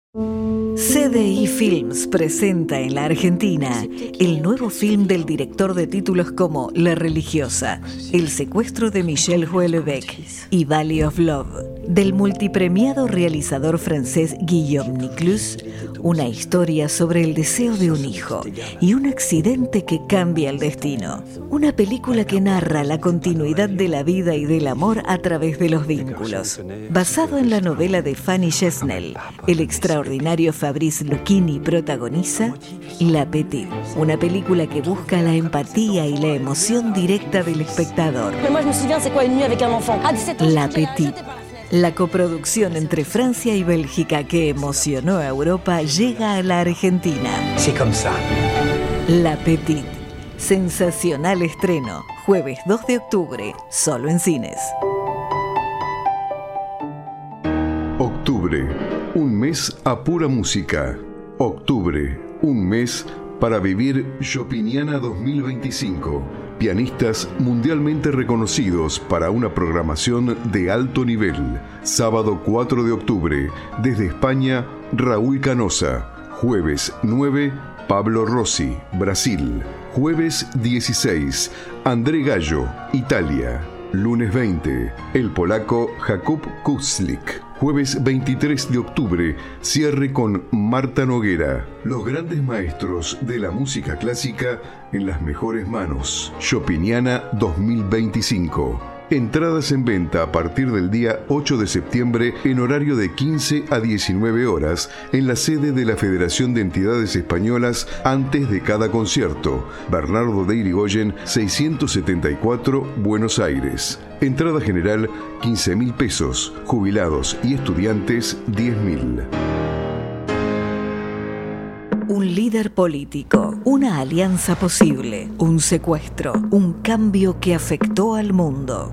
CDI Films presenta en la Argentina el nuevo film del director de títulos como La Religiosa, El secuestro de Michel Houellebecq y Valley of Love, del multipremiado realizador francés Guillaume Niclus, una historia sobre el deseo de un hijo y un accidente que cambia el destino. Una película que narra la continuidad de la vida y del amor a través de los vínculos. Basado en la novela de Fanny Chesnel, el extraordinario Fabrice Lucchini protagoniza La Petite, una película que busca la empatía y la emoción directa del espectador. La Petite, la coproducción entre Francia y Bélgica que emocionó a Europa, llega a la Argentina. La Petite, sensacional estreno, jueves 2 de octubre, solo en cines. Octubre, un mes a pura música. Octubre, un mes para vivir Chopiniana 2025. Pianistas mundialmente reconocidos para una programación de alto nivel. Sábado 4 de octubre, desde España, Raúl Canosa. Jueves 9, Pablo Rossi, Brasil. Jueves 16, André Gallo, Italia. Lunes 20, el polaco Jakub Kuczlik. Jueves 23 de octubre, cierre con Marta Noguera. Los grandes maestros de la música clásica en las mejores manos. Chopiniana 2025. Entradas en venta a partir del día 8 de septiembre en horario de 15 a 19 horas en la sede de la Federación de Entidades Españolas antes de cada concierto. Bernardo de Irigoyen, 674, Buenos Aires. Entrada general, 15.000 pesos. Jubilados y estudiantes, 10.000. Un líder político, una alianza posible, un secuestro, un cambio que afectó al mundo.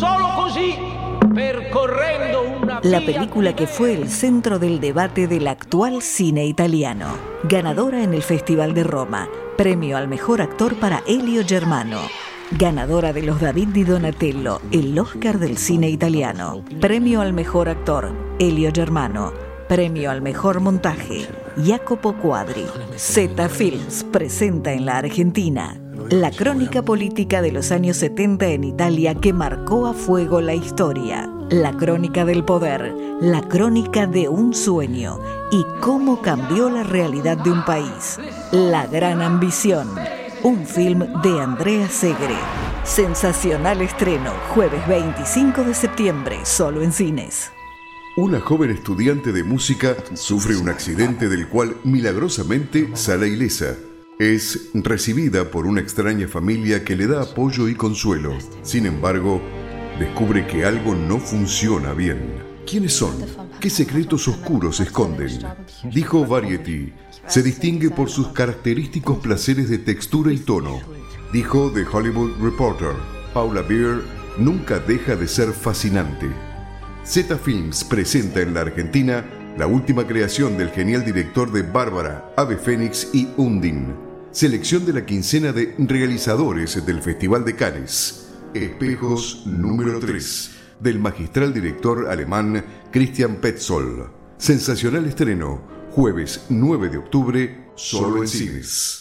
La película que fue el centro del debate del actual cine italiano. Ganadora en el Festival de Roma, premio al mejor actor para Elio Germano. Ganadora de los David di Donatello, el Oscar del cine italiano. Premio al mejor actor, Elio Germano. Premio al mejor montaje, Jacopo Quadri. Z Films presenta en la Argentina la crónica política de los años 70 en Italia que marcó a fuego la historia. La crónica del poder, la crónica de un sueño y cómo cambió la realidad de un país. La gran ambición. Un film de Andrea Segre. Sensacional estreno, jueves 25 de septiembre, solo en cines. Una joven estudiante de música sufre un accidente del cual milagrosamente sale ilesa. Es recibida por una extraña familia que le da apoyo y consuelo. Sin embargo, descubre que algo no funciona bien. ¿Quiénes son? ¿Qué secretos oscuros esconden? Dijo Variety. Se distingue por sus característicos placeres de textura y tono. Dijo The Hollywood Reporter. Paula Beer nunca deja de ser fascinante. Z Films presenta en la Argentina la última creación del genial director de Bárbara, Ave Fénix y Undine. Selección de la quincena de realizadores del Festival de Cannes. Espejos número 3, del magistral director alemán Christian Petzold. Sensacional estreno, jueves 9 de octubre, solo en cines.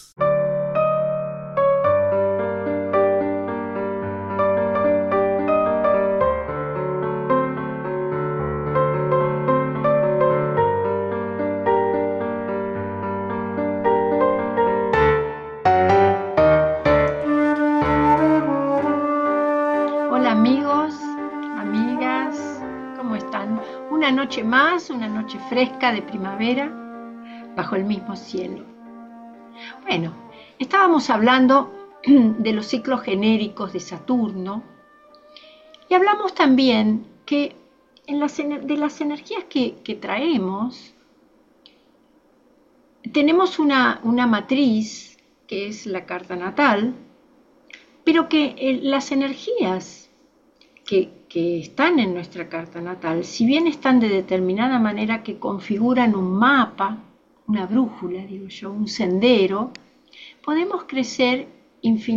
Una noche fresca de primavera bajo el mismo cielo. Bueno, estábamos hablando de los ciclos genéricos de Saturno y hablamos también que de las energías que traemos tenemos una matriz que es la carta natal, pero que las energías que están en nuestra carta natal, si bien están de determinada manera que configuran un mapa, una brújula, digo yo, un sendero, podemos crecer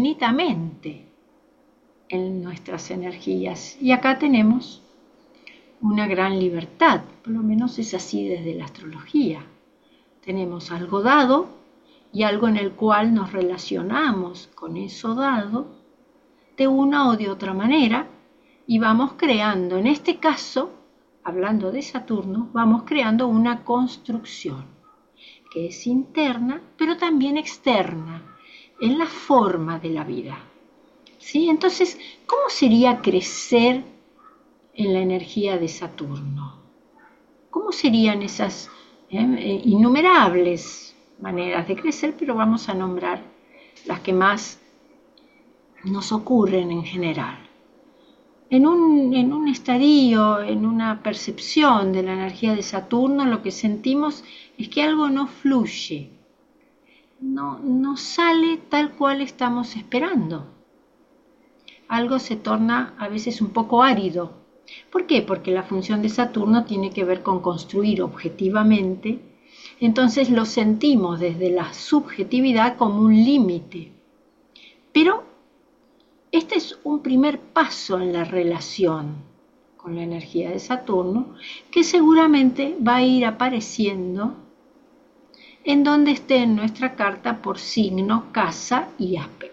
infinitamente en nuestras energías. Y acá tenemos una gran libertad, por lo menos es así desde la astrología. Tenemos algo dado y algo en el cual nos relacionamos con eso dado de una o de otra manera y vamos creando, en este caso, hablando de Saturno, vamos creando una construcción que es interna, pero también externa, en la forma de la vida. ¿Sí? Entonces, ¿cómo sería crecer en la energía de Saturno? ¿Cómo serían esas innumerables maneras de crecer? Pero vamos a nombrar las que más nos ocurren en general. En un estadio, en una percepción de la energía de Saturno, lo que sentimos es que algo no fluye, no sale tal cual estamos esperando. Algo se torna a veces un poco árido. ¿Por qué? Porque la función de Saturno tiene que ver con construir objetivamente, entonces lo sentimos desde la subjetividad como un límite. Pero este es un primer paso en la relación con la energía de Saturno, que seguramente va a ir apareciendo en donde esté en nuestra carta por signo, casa y aspecto.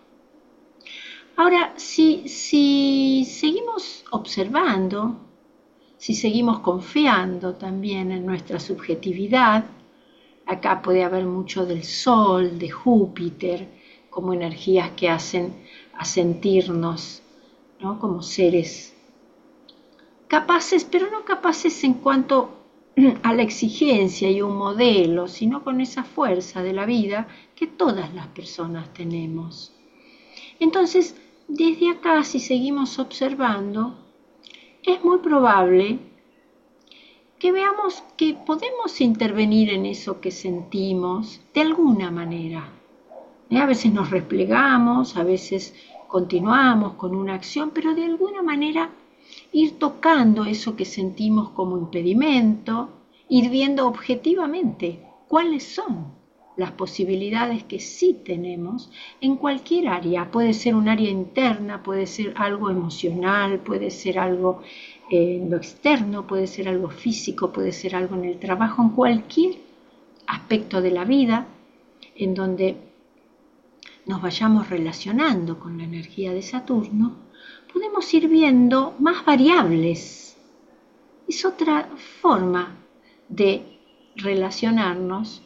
Ahora, si seguimos observando, si seguimos confiando también en nuestra subjetividad, acá puede haber mucho del Sol, de Júpiter, como energías que hacen a sentirnos, ¿no?, como seres capaces, pero no capaces en cuanto a la exigencia y un modelo, sino con esa fuerza de la vida que todas las personas tenemos. Entonces, desde acá, si seguimos observando, es muy probable que veamos que podemos intervenir en eso que sentimos de alguna manera. A veces nos replegamos, a veces continuamos con una acción, pero de alguna manera ir tocando eso que sentimos como impedimento, ir viendo objetivamente cuáles son las posibilidades que sí tenemos en cualquier área. Puede ser un área interna, puede ser algo emocional, puede ser algo en lo externo, puede ser algo físico, puede ser algo en el trabajo, en cualquier aspecto de la vida en donde nos vayamos relacionando con la energía de Saturno, podemos ir viendo más variables. Es otra forma de relacionarnos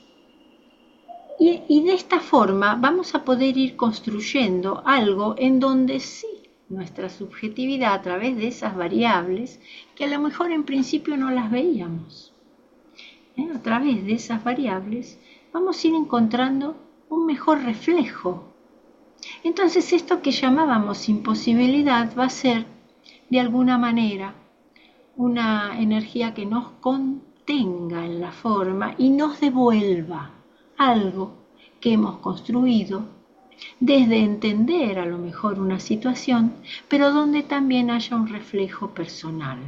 y de esta forma vamos a poder ir construyendo algo en donde sí nuestra subjetividad a través de esas variables, que a lo mejor en principio no las veíamos, a través de esas variables vamos a ir encontrando un mejor reflejo. Entonces esto que llamábamos imposibilidad va a ser de alguna manera una energía que nos contenga en la forma y nos devuelva algo que hemos construido desde entender a lo mejor una situación, pero donde también haya un reflejo personal.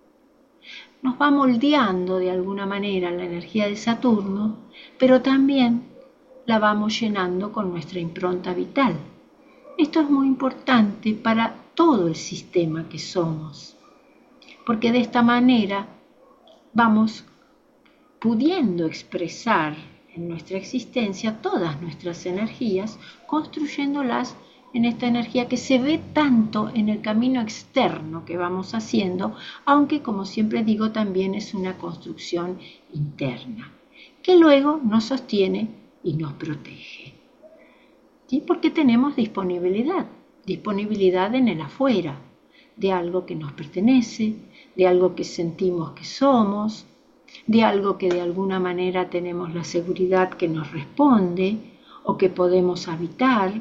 Nos va moldeando de alguna manera la energía de Saturno, pero también la vamos llenando con nuestra impronta vital. Esto es muy importante para todo el sistema que somos, porque de esta manera vamos pudiendo expresar en nuestra existencia todas nuestras energías, construyéndolas en esta energía que se ve tanto en el camino externo que vamos haciendo, aunque como siempre digo también es una construcción interna, que luego nos sostiene y nos protege. ¿Sí? Porque tenemos disponibilidad en el afuera, de algo que nos pertenece, de algo que sentimos que somos, de algo que de alguna manera tenemos la seguridad que nos responde o que podemos habitar,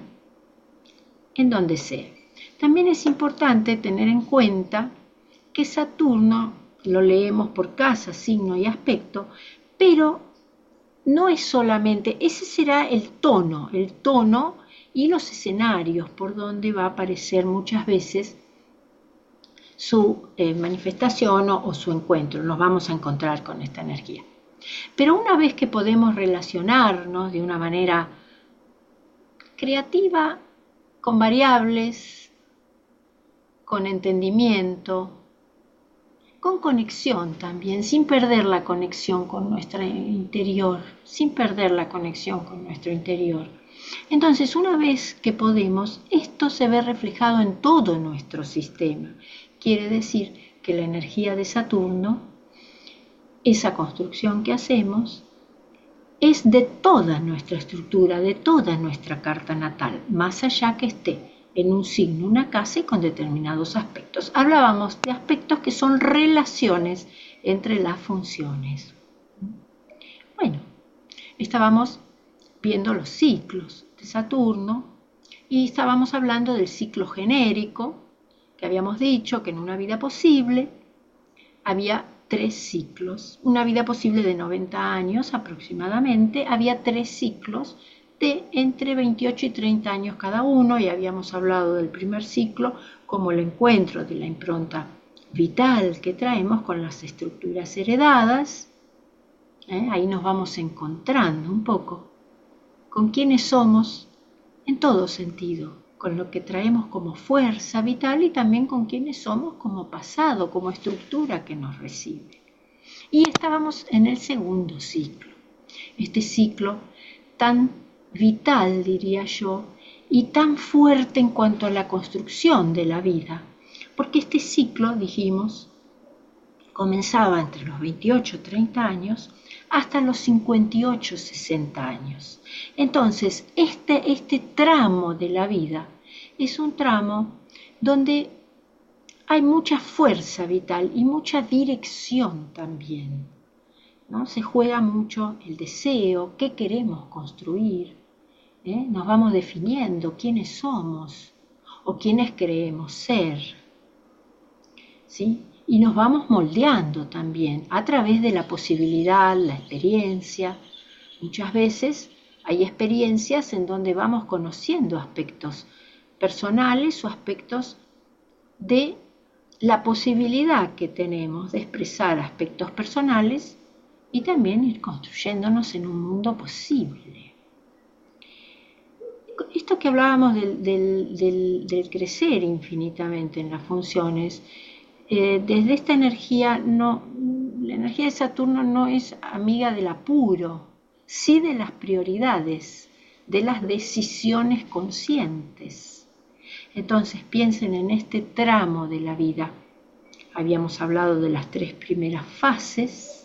en donde sea. También es importante tener en cuenta que Saturno lo leemos por casa, signo y aspecto, pero no es solamente, ese será el tono y los escenarios por donde va a aparecer muchas veces su manifestación o su encuentro. Nos vamos a encontrar con esta energía. Pero una vez que podemos relacionarnos de una manera creativa, con variables, con entendimiento, con conexión también, sin perder la conexión con nuestro interior, sin perder la conexión con nuestro interior. Entonces, una vez que podemos, esto se ve reflejado en todo nuestro sistema. Quiere decir que la energía de Saturno, esa construcción que hacemos, es de toda nuestra estructura, de toda nuestra carta natal, más allá que esté en un signo, una casa y con determinados aspectos. Hablábamos de aspectos que son relaciones entre las funciones. Bueno, estábamos viendo los ciclos de Saturno y estábamos hablando del ciclo genérico, que habíamos dicho que en una vida posible había 3 ciclos. Una vida posible de 90 años aproximadamente, había 3 ciclos de entre 28 y 30 años cada uno, y habíamos hablado del primer ciclo como el encuentro de la impronta vital que traemos con las estructuras heredadas. Ahí nos vamos encontrando un poco con quiénes somos en todo sentido, con lo que traemos como fuerza vital y también con quiénes somos como pasado, como estructura que nos recibe. Y estábamos en el segundo ciclo, este ciclo tan vital, diría yo, y tan fuerte en cuanto a la construcción de la vida, porque este ciclo, dijimos, comenzaba entre los 28 30 años hasta los 58 60 años. Entonces, este tramo de la vida es un tramo donde hay mucha fuerza vital y mucha dirección también, ¿no? Se juega mucho el deseo, qué queremos construir, nos vamos definiendo quiénes somos o quiénes creemos ser, ¿sí? Y nos vamos moldeando también a través de la posibilidad, la experiencia. Muchas veces hay experiencias en donde vamos conociendo aspectos personales o aspectos de la posibilidad que tenemos de expresar aspectos personales y también ir construyéndonos en un mundo posible. Esto que hablábamos del crecer infinitamente en las funciones, desde esta energía, la energía de Saturno no es amiga del apuro, sí de las prioridades, de las decisiones conscientes. Entonces piensen en este tramo de la vida. Habíamos hablado de las 3 primeras fases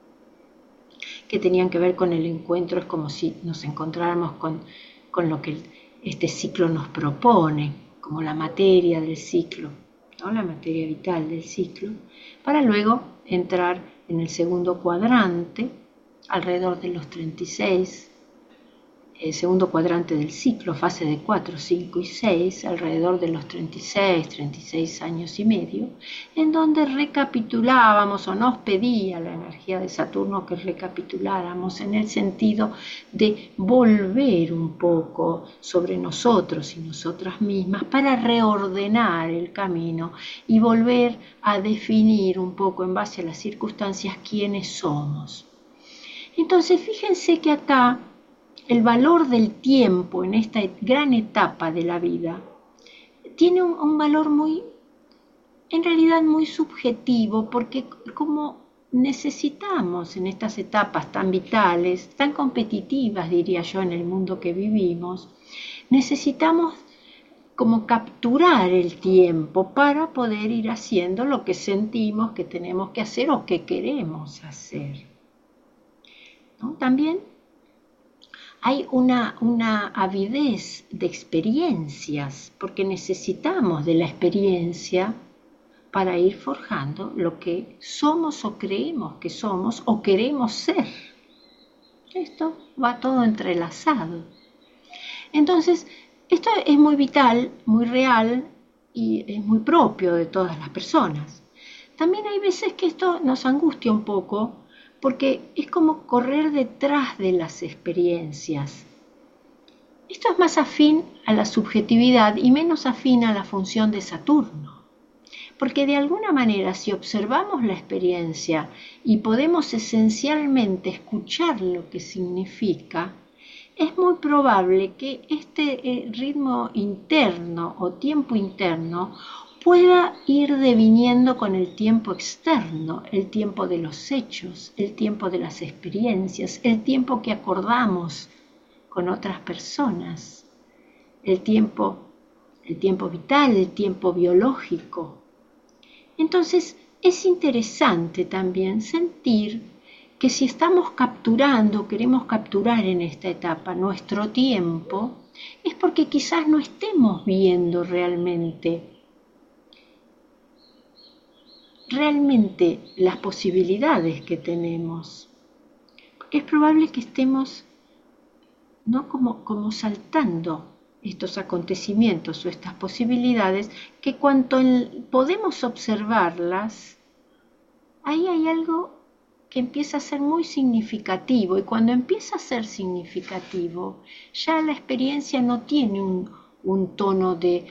que tenían que ver con el encuentro, es como si nos encontráramos con lo que este ciclo nos propone, como la materia del ciclo, ¿no? La materia vital del ciclo, para luego entrar en el segundo cuadrante, alrededor de los 36, el segundo cuadrante del ciclo, fase de 4, 5 y 6, alrededor de los 36 años y medio, en donde recapitulábamos o nos pedía la energía de Saturno que recapituláramos en el sentido de volver un poco sobre nosotros y nosotras mismas para reordenar el camino y volver a definir un poco en base a las circunstancias quiénes somos. Entonces fíjense que acá el valor del tiempo en esta gran etapa de la vida tiene un valor en realidad muy subjetivo, porque como necesitamos en estas etapas tan vitales, tan competitivas, diría yo, en el mundo que vivimos, necesitamos como capturar el tiempo para poder ir haciendo lo que sentimos que tenemos que hacer o que queremos hacer, ¿no? También hay una avidez de experiencias, porque necesitamos de la experiencia para ir forjando lo que somos o creemos que somos o queremos ser. Esto va todo entrelazado. Entonces, esto es muy vital, muy real y es muy propio de todas las personas. También hay veces que esto nos angustia un poco, porque es como correr detrás de las experiencias. Esto es más afín a la subjetividad y menos afín a la función de Saturno. Porque de alguna manera, si observamos la experiencia y podemos esencialmente escuchar lo que significa, es muy probable que este ritmo interno o tiempo interno pueda ir deviniendo con el tiempo externo, el tiempo de los hechos, el tiempo de las experiencias, el tiempo que acordamos con otras personas, el tiempo vital, el tiempo biológico. Entonces es interesante también sentir que si estamos capturando, queremos capturar en esta etapa nuestro tiempo, es porque quizás no estemos viendo realmente las posibilidades que tenemos. Porque es probable que estemos ¿no? como saltando estos acontecimientos o estas posibilidades, que cuanto podemos observarlas, ahí hay algo que empieza a ser muy significativo, y cuando empieza a ser significativo, ya la experiencia no tiene un tono de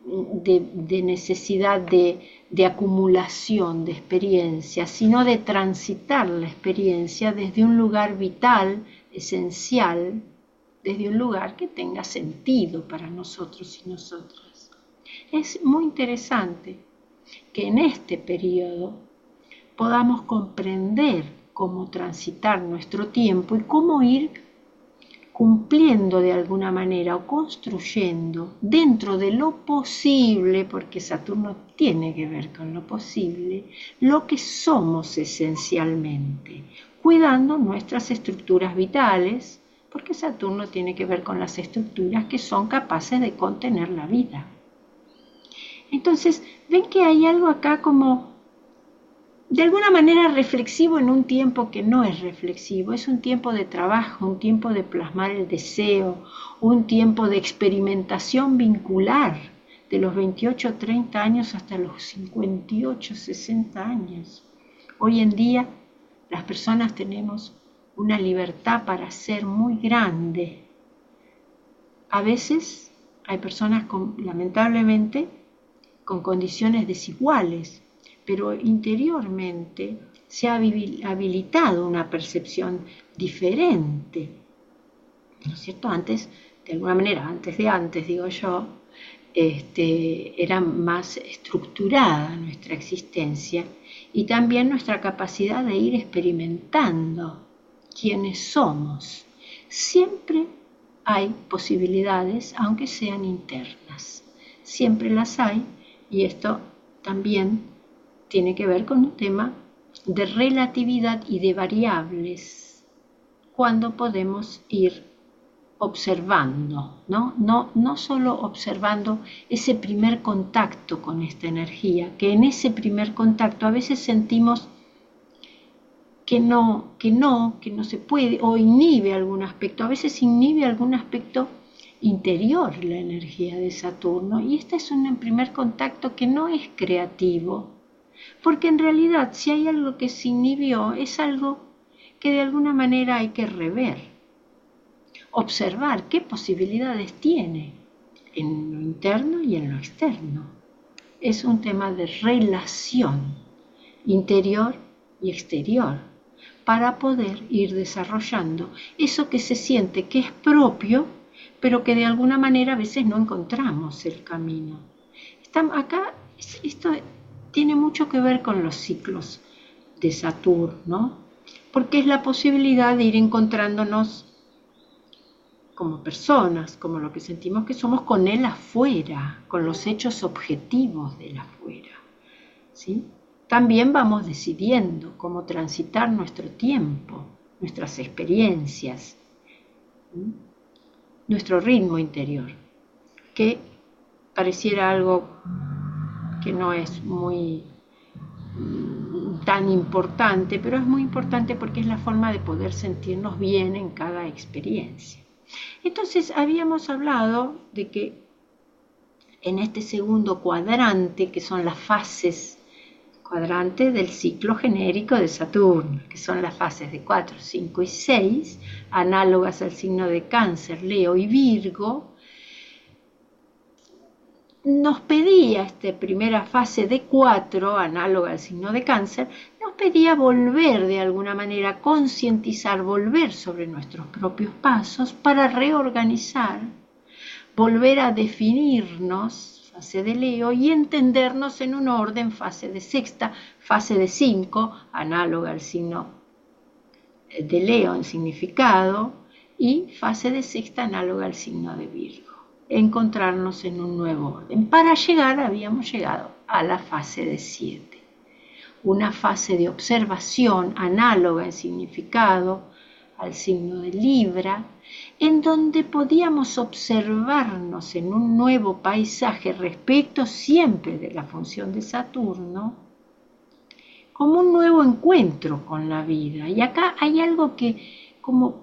necesidad de acumulación de experiencia, sino de transitar la experiencia desde un lugar vital, esencial, desde un lugar que tenga sentido para nosotros y nosotras. Es muy interesante que en este periodo podamos comprender cómo transitar nuestro tiempo y cómo ir cumpliendo de alguna manera o construyendo dentro de lo posible, porque Saturno tiene que ver con lo posible, lo que somos esencialmente, cuidando nuestras estructuras vitales, porque Saturno tiene que ver con las estructuras que son capaces de contener la vida. Entonces, ven que hay algo acá como de alguna manera reflexivo en un tiempo que no es reflexivo, es un tiempo de trabajo, un tiempo de plasmar el deseo, un tiempo de experimentación vincular de los 28, 30 años hasta los 58, 60 años. Hoy en día las personas tenemos una libertad para ser muy grande. A veces hay personas lamentablemente con condiciones desiguales, pero interiormente se ha habilitado una percepción diferente, ¿no es cierto? Antes, de alguna manera, antes digo yo, era más estructurada nuestra existencia y también nuestra capacidad de ir experimentando quiénes somos. Siempre hay posibilidades, aunque sean internas, siempre las hay, y esto también tiene que ver con un tema de relatividad y de variables, cuando podemos ir observando, no solo observando ese primer contacto con esta energía, que en ese primer contacto a veces sentimos que no se puede, o inhibe algún aspecto, a veces inhibe algún aspecto interior la energía de Saturno, y este es un primer contacto que no es creativo, porque en realidad si hay algo que se inhibió, es algo que de alguna manera hay que rever, observar qué posibilidades tiene en lo interno y en lo externo. Es un tema de relación interior y exterior, para poder ir desarrollando eso que se siente que es propio, pero que de alguna manera a veces no encontramos el camino. Acá esto tiene mucho que ver con los ciclos de Saturno, porque es la posibilidad de ir encontrándonos como personas, como lo que sentimos que somos con él afuera, con los hechos objetivos del afuera, ¿sí? También vamos decidiendo cómo transitar nuestro tiempo, nuestras experiencias, nuestro ritmo interior, que pareciera algo que no es muy tan importante, pero es muy importante porque es la forma de poder sentirnos bien en cada experiencia. Entonces habíamos hablado de que en este segundo cuadrante, que son las fases, cuadrante del ciclo genérico de Saturno, que son las fases de 4, 5 y 6, análogas al signo de Cáncer, Leo y Virgo, nos pedía esta primera fase de 4, análoga al signo de Cáncer, nos pedía volver de alguna manera, concientizar, volver sobre nuestros propios pasos para reorganizar, volver a definirnos fase de Leo, y entendernos en un orden, fase de sexta, fase de 5, análoga al signo de Leo en significado, y fase de sexta análoga al signo de Virgo. Encontrarnos en un nuevo orden. Para llegar, habíamos llegado a la fase de 7. Una fase de observación análoga en significado al signo de Libra, en donde podíamos observarnos en un nuevo paisaje respecto siempre de la función de Saturno, como un nuevo encuentro con la vida. Y acá hay algo que como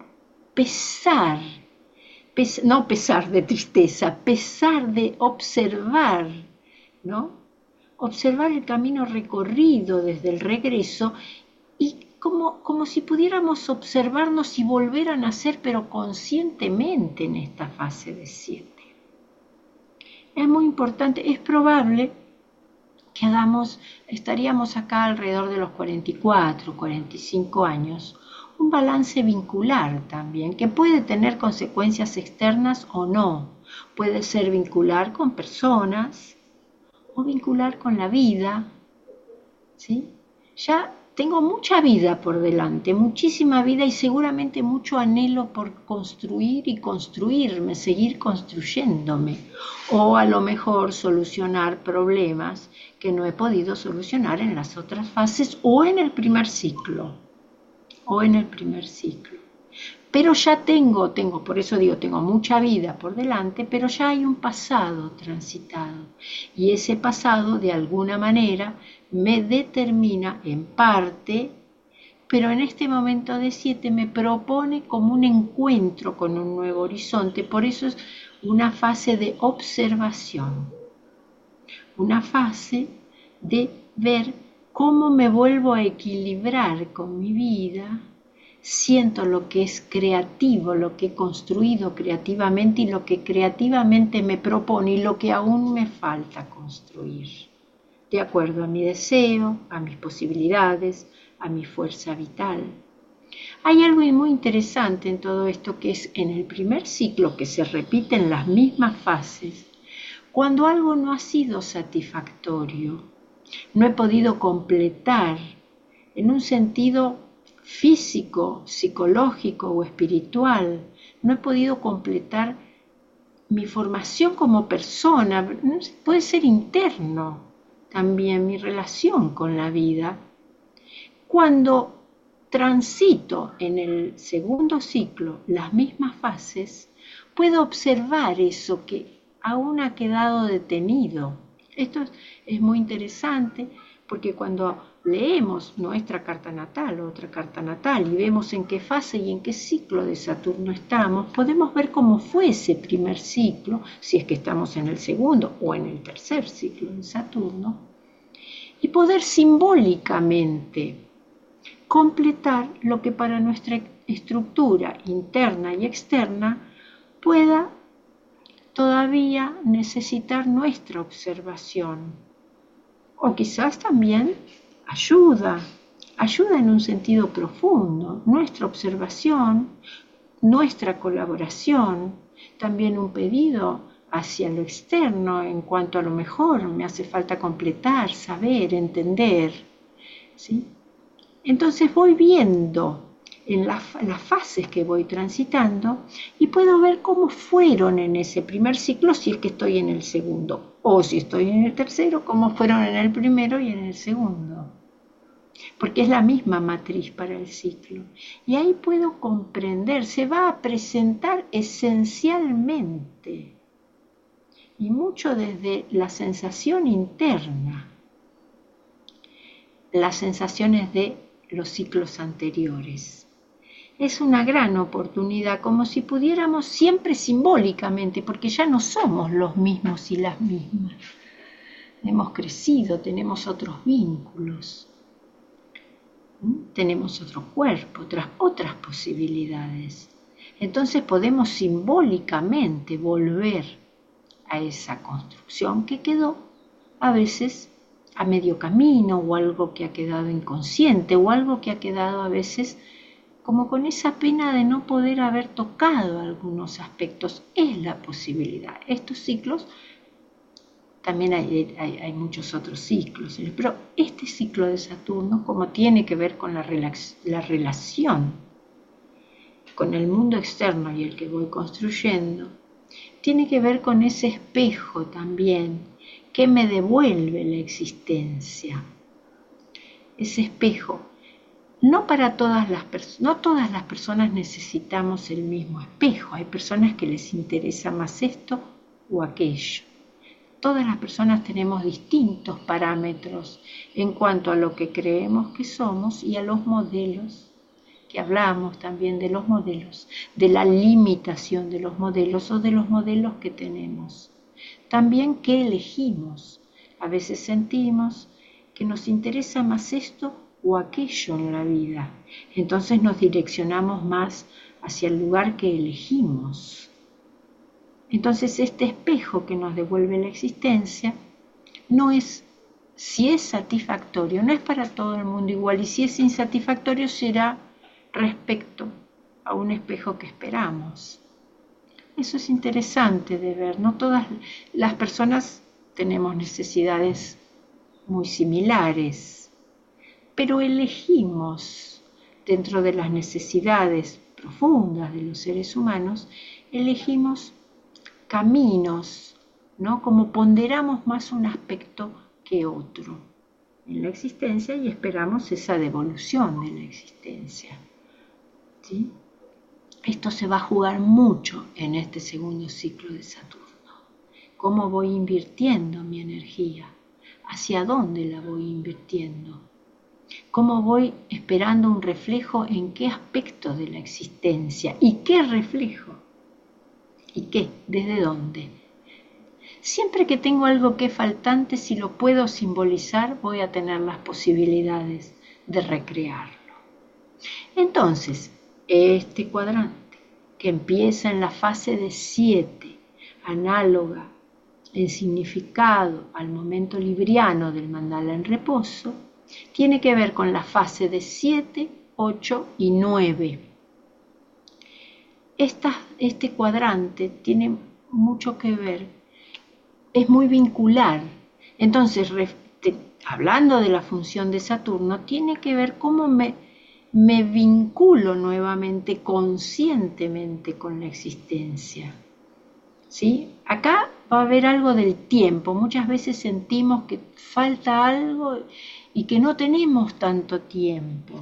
no pesar de tristeza, pesar de observar, ¿no? Observar el camino recorrido desde el regreso y como si pudiéramos observarnos y volver a nacer, pero conscientemente en esta fase de 7. Es muy importante, es probable que estaríamos acá alrededor de los 44, 45 años, un balance vincular también, que puede tener consecuencias externas o no. Puede ser vincular con personas o vincular con la vida, ¿sí? Ya tengo mucha vida por delante, muchísima vida y seguramente mucho anhelo por construir y construirme, seguir construyéndome, o a lo mejor solucionar problemas que no he podido solucionar en las otras fases o en el primer ciclo. Pero ya tengo, por eso digo, tengo mucha vida por delante, pero ya hay un pasado transitado. Y ese pasado, de alguna manera, me determina en parte, pero en este momento de 7 me propone como un encuentro con un nuevo horizonte. Por eso es una fase de observación, una fase de ver cómo me vuelvo a equilibrar con mi vida. Siento lo que es creativo, lo que he construido creativamente y lo que creativamente me propone y lo que aún me falta construir, de acuerdo a mi deseo, a mis posibilidades, a mi fuerza vital. Hay algo muy interesante en todo esto, que es en el primer ciclo, que se repiten las mismas fases, cuando algo no ha sido satisfactorio, no he podido completar en un sentido físico, psicológico o espiritual, no he podido completar mi formación como persona, puede ser interno también mi relación con la vida. Cuando transito en el segundo ciclo las mismas fases, puedo observar eso que aún ha quedado detenido. Esto es muy interesante porque cuando leemos nuestra carta natal o otra carta natal y vemos en qué fase y en qué ciclo de Saturno estamos, podemos ver cómo fue ese primer ciclo, si es que estamos en el segundo o en el tercer ciclo de Saturno, y poder simbólicamente completar lo que para nuestra estructura interna y externa pueda todavía necesitar nuestra observación, o quizás también ayuda en un sentido profundo, nuestra observación, nuestra colaboración, también un pedido hacia lo externo en cuanto a lo mejor me hace falta completar, saber, entender, ¿sí? Entonces voy viendo en las fases que voy transitando y puedo ver cómo fueron en ese primer ciclo si es que estoy en el segundo, o si estoy en el tercero, cómo fueron en el primero y en el segundo. Porque es la misma matriz para el ciclo. Y ahí puedo comprender, se va a presentar esencialmente y mucho desde la sensación interna, las sensaciones de los ciclos anteriores. Es una gran oportunidad, como si pudiéramos siempre simbólicamente, porque ya no somos los mismos y las mismas. Hemos crecido, tenemos otros vínculos, tenemos otro cuerpo, otras posibilidades. Entonces podemos simbólicamente volver a esa construcción que quedó a veces a medio camino, o algo que ha quedado inconsciente, o algo que ha quedado a veces como con esa pena de no poder haber tocado algunos aspectos. Es la posibilidad. Estos ciclos También hay muchos otros ciclos, pero este ciclo de Saturno, como tiene que ver con la relación con el mundo externo y el que voy construyendo, tiene que ver con ese espejo también que me devuelve la existencia. Ese espejo. No todas las personas necesitamos el mismo espejo. Hay personas que les interesa más esto o aquello. Todas las personas tenemos distintos parámetros en cuanto a lo que creemos que somos y a los modelos, que hablamos también de los modelos, de la limitación de los modelos o de los modelos que tenemos. También qué elegimos. A veces sentimos que nos interesa más esto o aquello en la vida. Entonces nos direccionamos más hacia el lugar que elegimos. Entonces este espejo que nos devuelve la existencia no es, si es satisfactorio, no es para todo el mundo igual, y si es insatisfactorio será respecto a un espejo que esperamos. Eso es interesante de ver. No todas las personas tenemos necesidades muy similares, pero elegimos dentro de las necesidades profundas de los seres humanos, elegimos caminos, ¿no? Como ponderamos más un aspecto que otro en la existencia y esperamos esa devolución de la existencia, ¿sí? Esto se va a jugar mucho en este segundo ciclo de Saturno. ¿Cómo voy invirtiendo mi energía? ¿Hacia dónde la voy invirtiendo? ¿Cómo voy esperando un reflejo en qué aspecto de la existencia? ¿Y qué reflejo? ¿Y qué? ¿Desde dónde? Siempre que tengo algo que es faltante, si lo puedo simbolizar, voy a tener las posibilidades de recrearlo. Entonces, este cuadrante, que empieza en la fase de 7, análoga en significado al momento libriano del mandala en reposo, tiene que ver con la fase de 7, 8 y 9. Este cuadrante tiene mucho que ver, es muy vincular. Entonces, hablando de la función de Saturno, tiene que ver cómo me vinculo nuevamente conscientemente con la existencia. ¿Sí? Acá va a haber algo del tiempo. Muchas veces sentimos que falta algo y que no tenemos tanto tiempo.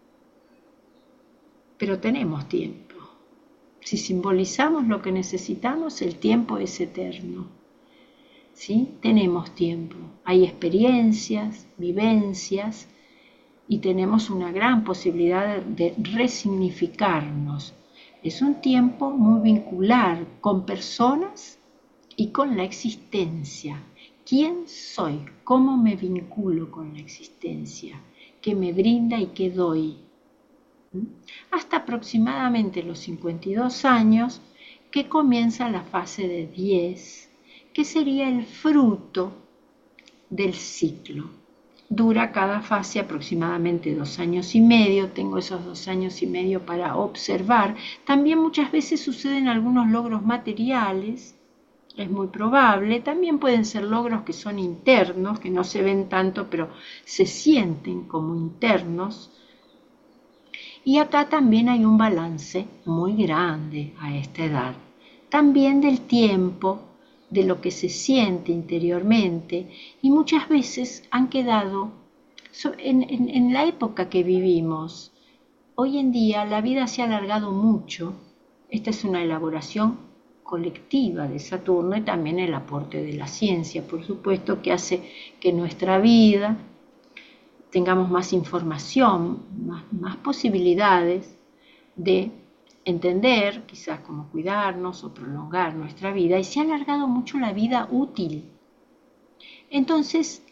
Pero tenemos tiempo. Si simbolizamos lo que necesitamos, el tiempo es eterno. ¿Sí? Tenemos tiempo. Hay experiencias, vivencias, y tenemos una gran posibilidad de resignificarnos. Es un tiempo muy vincular con personas y con la existencia. ¿Quién soy? ¿Cómo me vinculo con la existencia? ¿Qué me brinda y qué doy? Hasta aproximadamente los 52 años, que comienza la fase de 10, que sería el fruto del ciclo. Dura cada fase aproximadamente 2 años y medio, tengo esos 2 años y medio para observar. También muchas veces suceden algunos logros materiales, es muy probable. También pueden ser logros que son internos, que no se ven tanto, pero se sienten como internos. Y acá también hay un balance muy grande a esta edad. También del tiempo, de lo que se siente interiormente, y muchas veces han quedado en la época que vivimos. Hoy en día la vida se ha alargado mucho. Esta es una elaboración colectiva de Saturno y también el aporte de la ciencia, por supuesto, que hace que nuestra vida tengamos más información, más posibilidades de entender quizás cómo cuidarnos o prolongar nuestra vida, y se ha alargado mucho la vida útil. Entonces,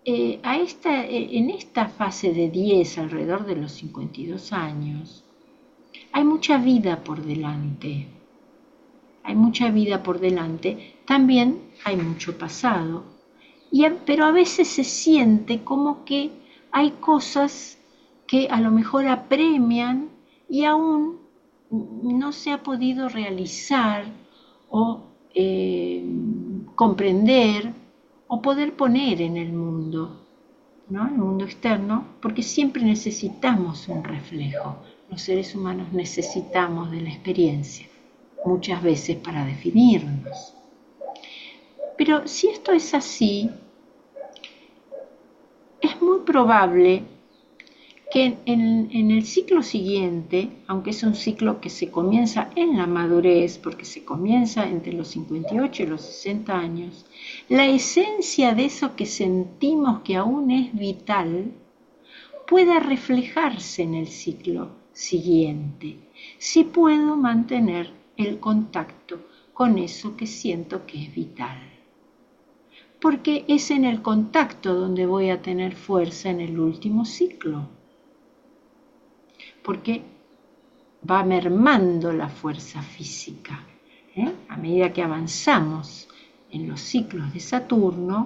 en esta fase de 10, alrededor de los 52 años, hay mucha vida por delante. Hay mucha vida por delante, también hay mucho pasado, pero a veces se siente como que hay cosas que a lo mejor apremian y aún no se ha podido realizar o comprender o poder poner en el mundo, ¿no? El mundo externo, porque siempre necesitamos un reflejo. Los seres humanos necesitamos de la experiencia, muchas veces para definirnos. Pero si esto es así, es muy probable que en el ciclo siguiente, aunque es un ciclo que se comienza en la madurez, porque se comienza entre los 58 y los 60 años, la esencia de eso que sentimos que aún es vital pueda reflejarse en el ciclo siguiente, si puedo mantener el contacto con eso que siento que es vital. Porque es en el contacto donde voy a tener fuerza en el último ciclo. Porque va mermando la fuerza física. A medida que avanzamos en los ciclos de Saturno,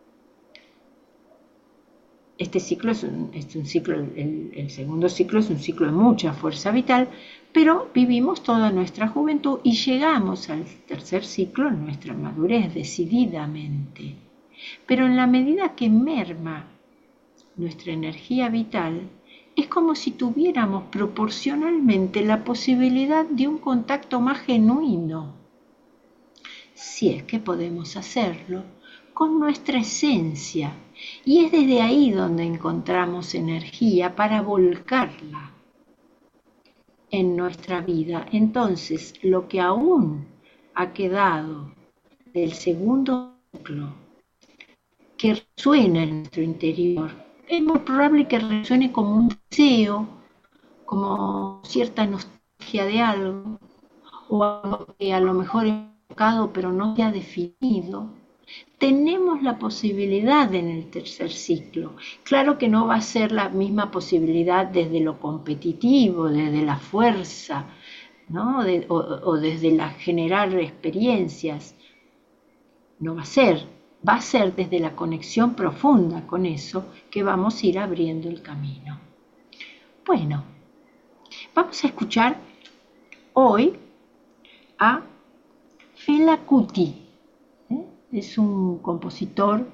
este ciclo es un ciclo, el segundo ciclo es un ciclo de mucha fuerza vital, pero vivimos toda nuestra juventud y llegamos al tercer ciclo en nuestra madurez decididamente. Pero en la medida que merma nuestra energía vital, es como si tuviéramos proporcionalmente la posibilidad de un contacto más genuino, si es que podemos hacerlo, con nuestra esencia. Y es desde ahí donde encontramos energía para volcarla en nuestra vida. Entonces, lo que aún ha quedado del segundo ciclo, que resuena en nuestro interior, es muy probable que resuene como un deseo, como cierta nostalgia de algo, o algo que a lo mejor he tocado pero no se ha definido. Tenemos la posibilidad en el tercer ciclo. Claro que no va a ser la misma posibilidad desde lo competitivo, desde la fuerza, ¿no? o desde la generar experiencias. No va a ser. Va a ser desde la conexión profunda con eso que vamos a ir abriendo el camino. Bueno, vamos a escuchar hoy a Fela Kuti. Es un compositor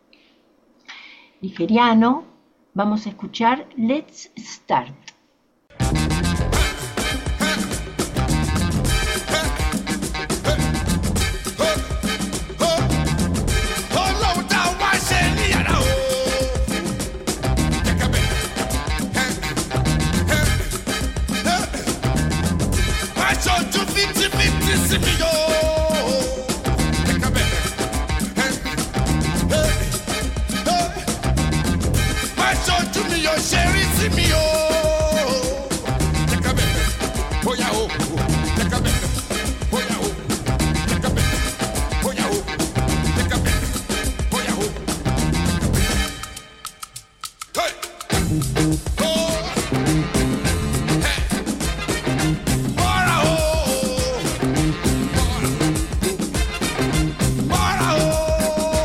nigeriano. Vamos a escuchar Let's Start.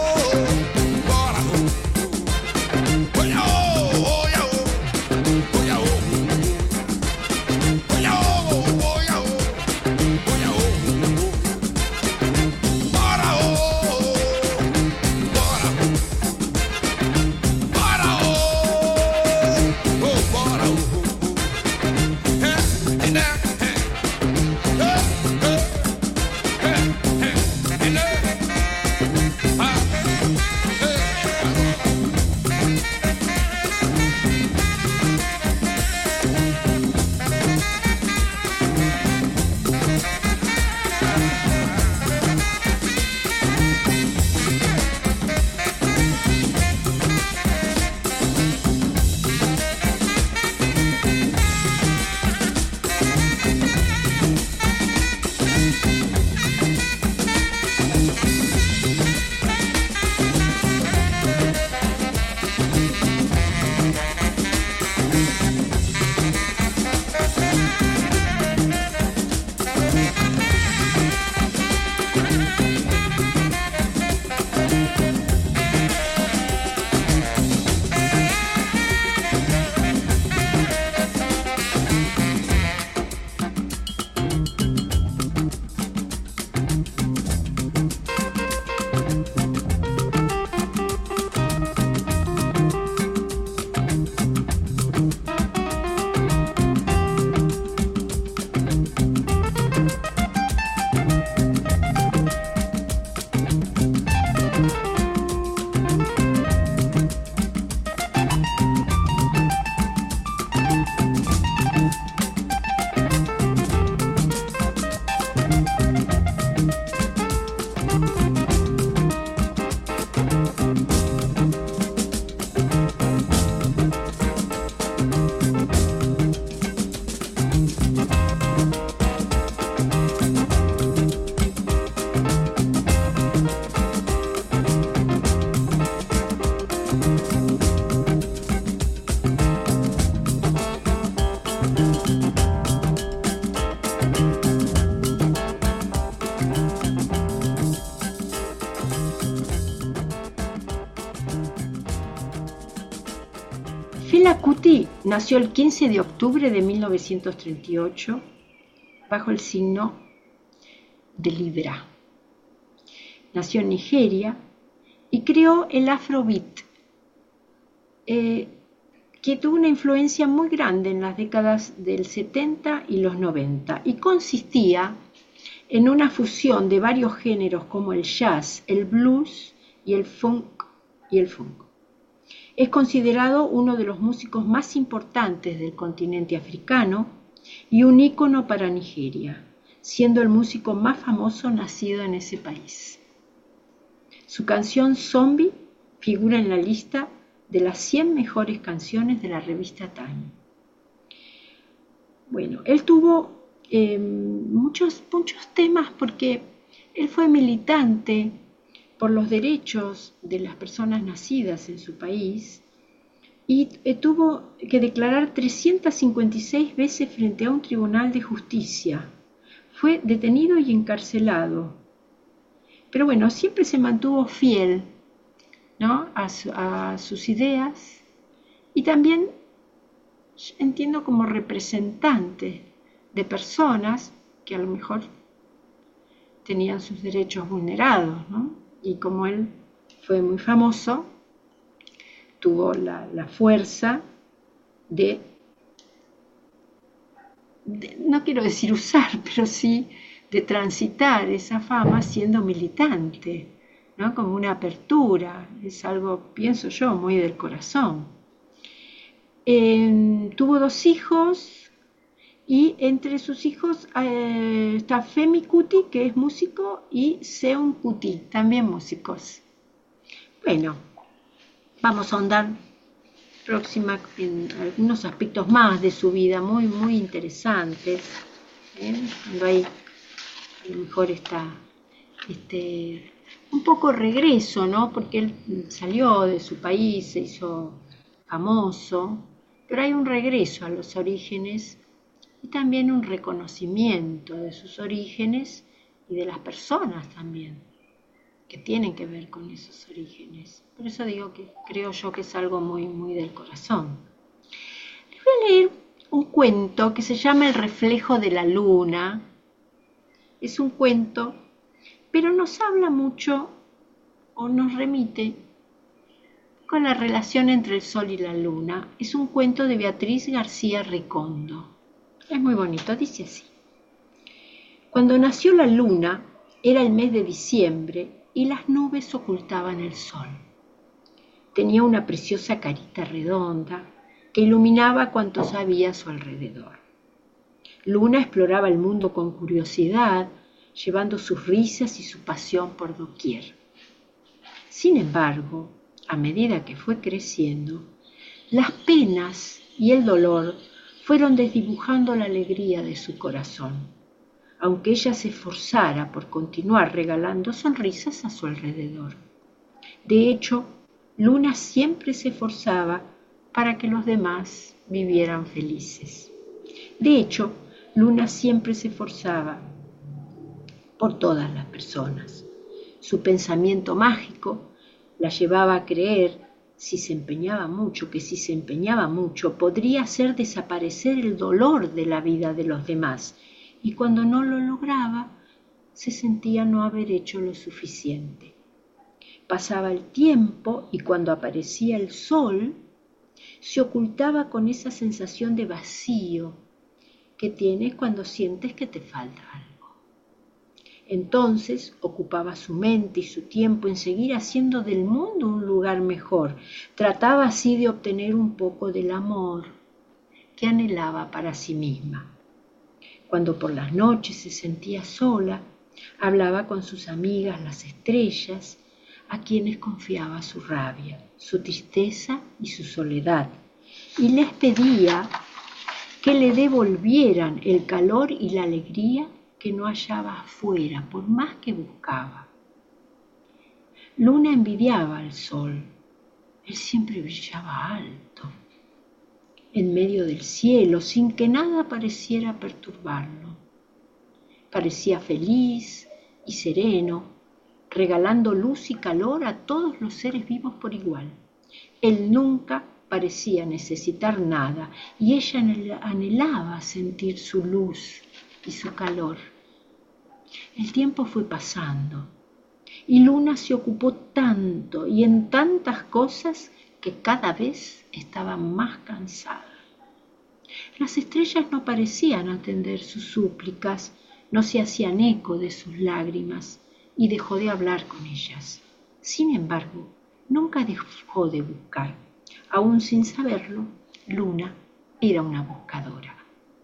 Oh, yeah. nació el 15 de octubre de 1938 bajo el signo de Libra. Nació en Nigeria y creó el Afrobeat, que tuvo una influencia muy grande en las décadas del 70 y los 90 y consistía en una fusión de varios géneros como el jazz, el blues y el funk. Es considerado uno de los músicos más importantes del continente africano y un ícono para Nigeria, siendo el músico más famoso nacido en ese país. Su canción Zombie figura en la lista de las 100 mejores canciones de la revista Time. Bueno, él tuvo muchos temas porque él fue militante por los derechos de las personas nacidas en su país y tuvo que declarar 356 veces frente a un tribunal de justicia. Fue detenido y encarcelado. Pero bueno, siempre se mantuvo fiel, ¿no?, a sus ideas y también entiendo como representante de personas que a lo mejor tenían sus derechos vulnerados, ¿no? Y como él fue muy famoso, tuvo la fuerza de, no quiero decir usar, pero sí de transitar esa fama siendo militante, ¿no?, como una apertura. Es algo, pienso yo, muy del corazón. Tuvo 2 hijos y entre sus hijos está Femi Kuti, que es músico, y Seun Kuti, también músicos. Bueno, vamos a ahondar próxima en algunos aspectos más de su vida muy, muy interesantes, cuando hay, a lo mejor está un poco regreso, ¿no?, porque él salió de su país, se hizo famoso, pero hay un regreso a los orígenes y también un reconocimiento de sus orígenes y de las personas también, que tienen que ver con esos orígenes. Por eso digo que creo yo que es algo muy, muy del corazón. Les voy a leer un cuento que se llama El reflejo de la luna. Es un cuento, pero nos habla mucho o nos remite con la relación entre el sol y la luna. Es un cuento de Beatriz García Ricondo. Es muy bonito, dice así. Cuando nació la luna, era el mes de diciembre y las nubes ocultaban el sol. Tenía una preciosa carita redonda que iluminaba cuantos había a su alrededor. Luna exploraba el mundo con curiosidad, llevando sus risas y su pasión por doquier. Sin embargo, a medida que fue creciendo, las penas y el dolor fueron desdibujando la alegría de su corazón, aunque ella se esforzara por continuar regalando sonrisas a su alrededor. De hecho, Luna siempre se esforzaba para que los demás vivieran felices. De hecho, Luna siempre se esforzaba por todas las personas. Su pensamiento mágico la llevaba a creer que si se empeñaba mucho, podría hacer desaparecer el dolor de la vida de los demás, y cuando no lo lograba, se sentía no haber hecho lo suficiente. Pasaba el tiempo y cuando aparecía el sol, se ocultaba con esa sensación de vacío que tienes cuando sientes que te falta algo. Entonces ocupaba su mente y su tiempo en seguir haciendo del mundo un lugar mejor. Trataba así de obtener un poco del amor que anhelaba para sí misma. Cuando por las noches se sentía sola, hablaba con sus amigas las estrellas, a quienes confiaba su rabia, su tristeza y su soledad, y les pedía que le devolvieran el calor y la alegría que no hallaba afuera, por más que buscaba. Luna envidiaba al sol. Él siempre brillaba alto, en medio del cielo, sin que nada pareciera perturbarlo. Parecía feliz y sereno, regalando luz y calor a todos los seres vivos por igual. Él nunca parecía necesitar nada y ella anhelaba sentir su luz y su calor. El tiempo fue pasando y Luna se ocupó tanto y en tantas cosas que cada vez estaba más cansada. Las estrellas no parecían atender sus súplicas, no se hacían eco de sus lágrimas y dejó de hablar con ellas. Sin embargo, nunca dejó de buscar. Aún sin saberlo, Luna era una buscadora.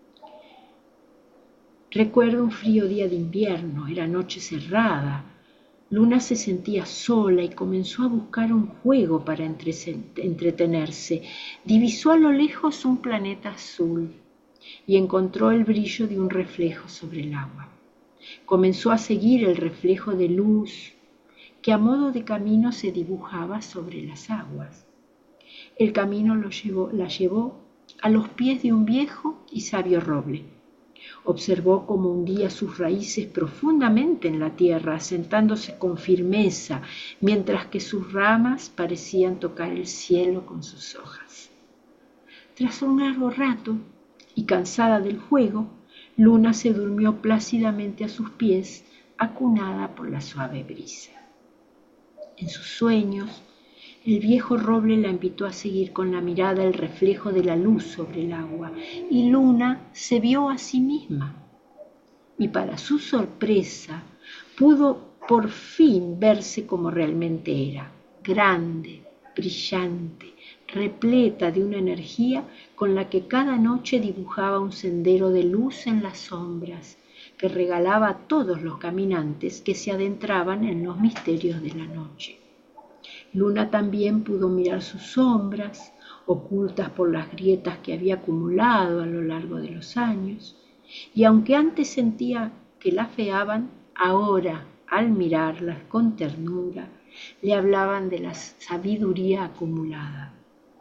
Recuerdo un frío día de invierno, era noche cerrada. Luna se sentía sola y comenzó a buscar un juego para entretenerse. Divisó a lo lejos un planeta azul y encontró el brillo de un reflejo sobre el agua. Comenzó a seguir el reflejo de luz que a modo de camino se dibujaba sobre las aguas. El camino la llevó a los pies de un viejo y sabio roble. Observó cómo hundía sus raíces profundamente en la tierra, asentándose con firmeza, mientras que sus ramas parecían tocar el cielo con sus hojas. Tras un largo rato, y cansada del juego, Luna se durmió plácidamente a sus pies, acunada por la suave brisa. En sus sueños, el viejo roble la invitó a seguir con la mirada el reflejo de la luz sobre el agua, y Luna se vio a sí misma. Y para su sorpresa, pudo por fin verse como realmente era, grande, brillante, repleta de una energía con la que cada noche dibujaba un sendero de luz en las sombras, que regalaba a todos los caminantes que se adentraban en los misterios de la noche. Luna también pudo mirar sus sombras, ocultas por las grietas que había acumulado a lo largo de los años, y aunque antes sentía que la afeaban, ahora, al mirarlas con ternura, le hablaban de la sabiduría acumulada.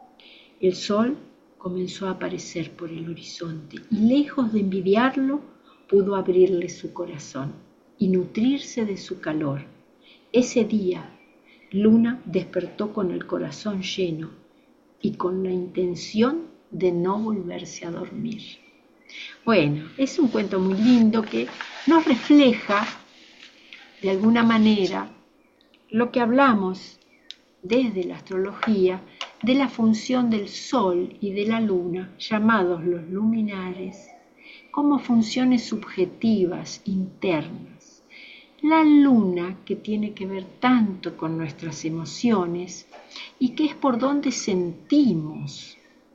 El sol comenzó a aparecer por el horizonte y, lejos de envidiarlo, pudo abrirle su corazón y nutrirse de su calor. Ese día, Luna despertó con el corazón lleno y con la intención de no volverse a dormir. Bueno, es un cuento muy lindo que nos refleja de alguna manera lo que hablamos desde la astrología de la función del Sol y de la Luna, llamados los luminares, como funciones subjetivas, internas. La Luna, que tiene que ver tanto con nuestras emociones y que es por donde sentimos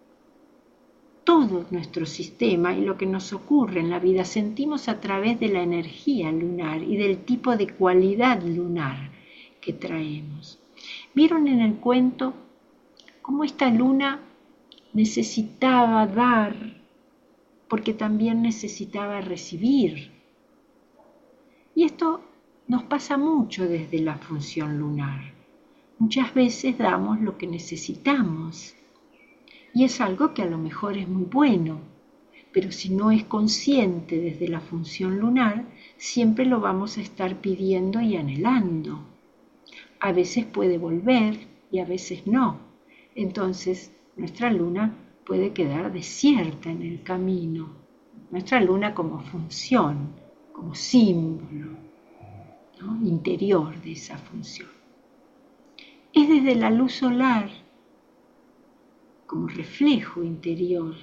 todo nuestro sistema y lo que nos ocurre en la vida, sentimos a través de la energía lunar y del tipo de cualidad lunar que traemos. ¿Vieron en el cuento cómo esta luna necesitaba dar, porque también necesitaba recibir? Y esto nos pasa mucho desde la función lunar. Muchas veces damos lo que necesitamos y es algo que a lo mejor es muy bueno, pero si no es consciente desde la función lunar, siempre lo vamos a estar pidiendo y anhelando. A veces puede volver y a veces no. Entonces, nuestra luna puede quedar desierta en el camino. Nuestra luna como función, como símbolo, ¿no?, interior de esa función. Es desde la luz solar, como reflejo interior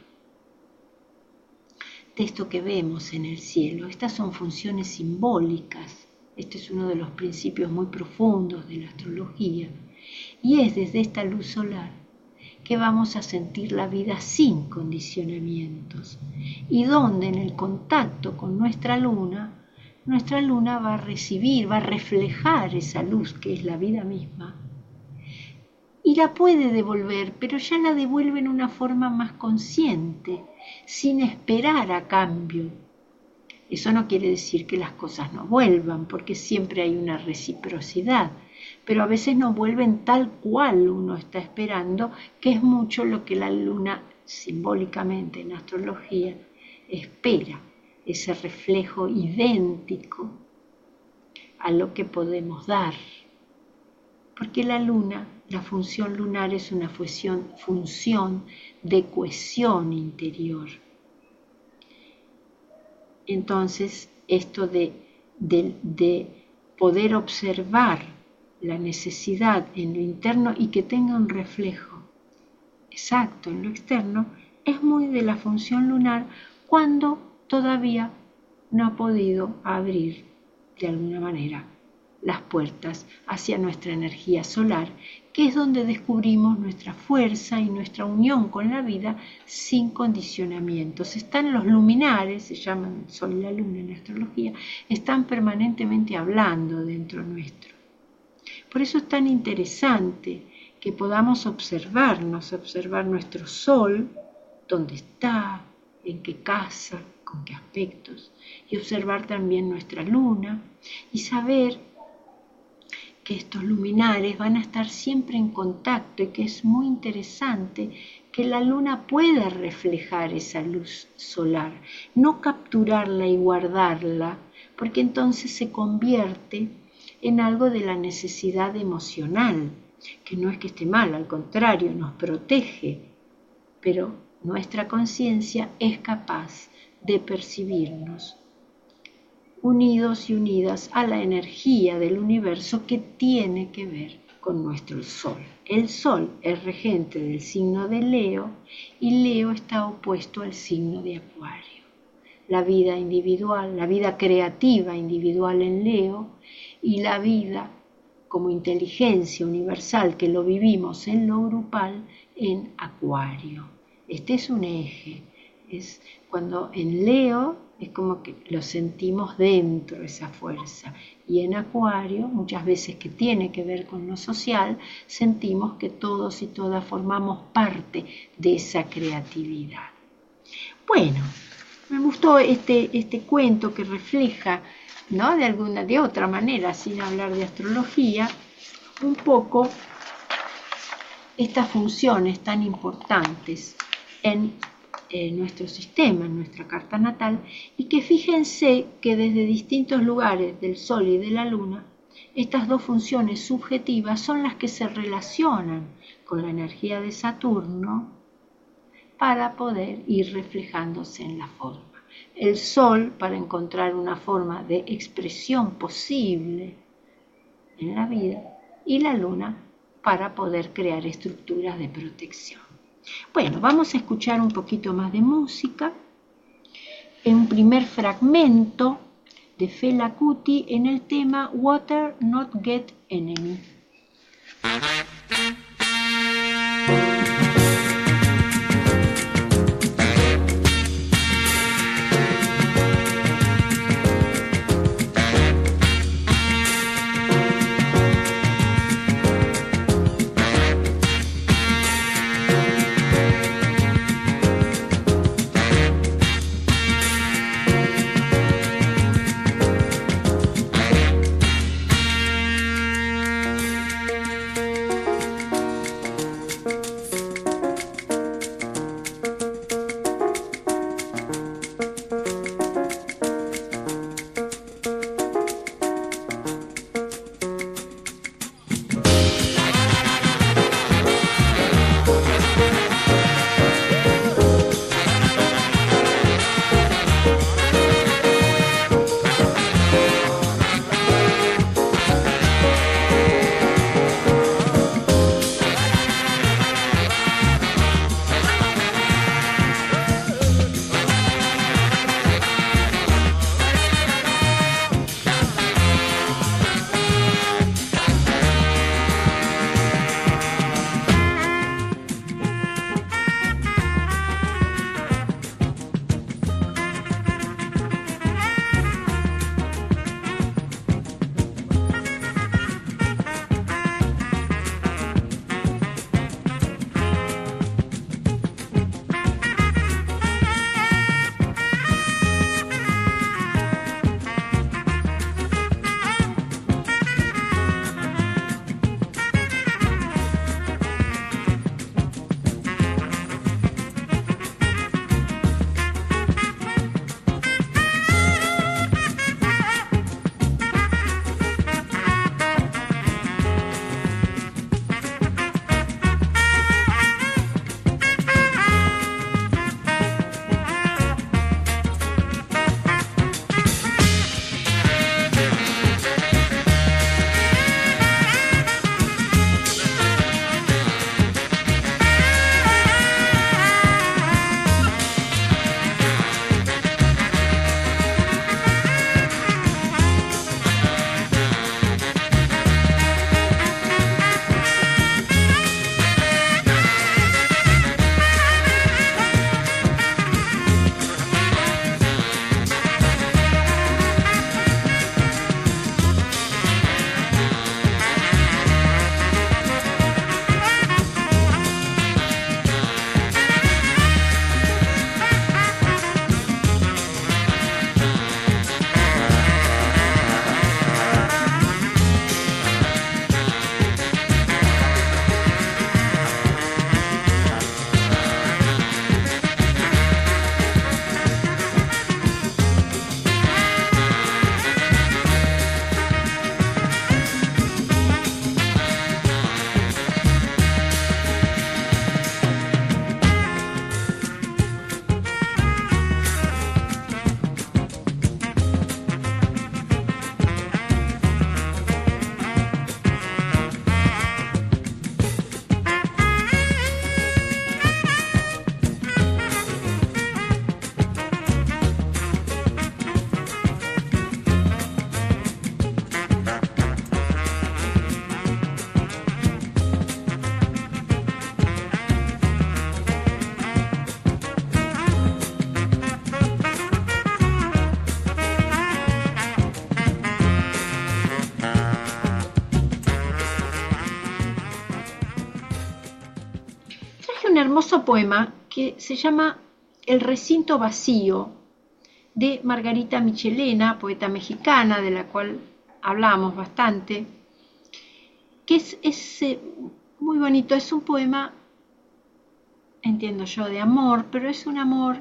de esto que vemos en el cielo. Estas son funciones simbólicas. Este es uno de los principios muy profundos de la astrología. Y es desde esta luz solar que vamos a sentir la vida sin condicionamientos. Y donde en el contacto con nuestra luna va a recibir, va a reflejar esa luz que es la vida misma. Y la puede devolver, pero ya la devuelve en una forma más consciente, sin esperar a cambio. Eso no quiere decir que las cosas no vuelvan, porque siempre hay una reciprocidad, pero a veces no vuelven tal cual uno está esperando, que es mucho lo que la luna, simbólicamente en astrología, espera, ese reflejo idéntico a lo que podemos dar. Porque la luna La función lunar es una función de cohesión interior. Entonces, esto de poder observar la necesidad en lo interno y que tenga un reflejo exacto en lo externo, es muy de la función lunar cuando todavía no ha podido abrir de alguna manera las puertas hacia nuestra energía solar, que es donde descubrimos nuestra fuerza y nuestra unión con la vida sin condicionamientos. Están los luminares, se llaman el Sol y la Luna en astrología, están permanentemente hablando dentro nuestro. Por eso es tan interesante que podamos observarnos, observar nuestro Sol, dónde está, en qué casa, con qué aspectos, y observar también nuestra Luna y saber que estos luminares van a estar siempre en contacto y que es muy interesante que la luna pueda reflejar esa luz solar, no capturarla y guardarla, porque entonces se convierte en algo de la necesidad emocional, que no es que esté mal, al contrario, nos protege, pero nuestra conciencia es capaz de percibirnos unidos y unidas a la energía del universo que tiene que ver con nuestro Sol. El Sol es regente del signo de Leo y Leo está opuesto al signo de Acuario. La vida individual, la vida creativa individual en Leo y la vida como inteligencia universal que lo vivimos en lo grupal en Acuario. Este es un eje, es cuando en Leo es como que lo sentimos dentro, esa fuerza. Y en Acuario, muchas veces que tiene que ver con lo social, sentimos que todos y todas formamos parte de esa creatividad. Bueno, me gustó este cuento que refleja, ¿no?, de otra manera, sin hablar de astrología, un poco estas funciones tan importantes en nuestro sistema, en nuestra carta natal, y que fíjense que desde distintos lugares del Sol y de la Luna, estas dos funciones subjetivas son las que se relacionan con la energía de Saturno para poder ir reflejándose en la forma. El Sol para encontrar una forma de expresión posible en la vida y la Luna para poder crear estructuras de protección. Bueno, vamos a escuchar un poquito más de música. En un primer fragmento de Fela Kuti en el tema Water Not Get Enemy. hermoso poema que se llama El recinto vacío, de Margarita Michelena, poeta mexicana, de la cual hablamos bastante, que es muy bonito. Es un poema, entiendo yo, de amor, pero es un amor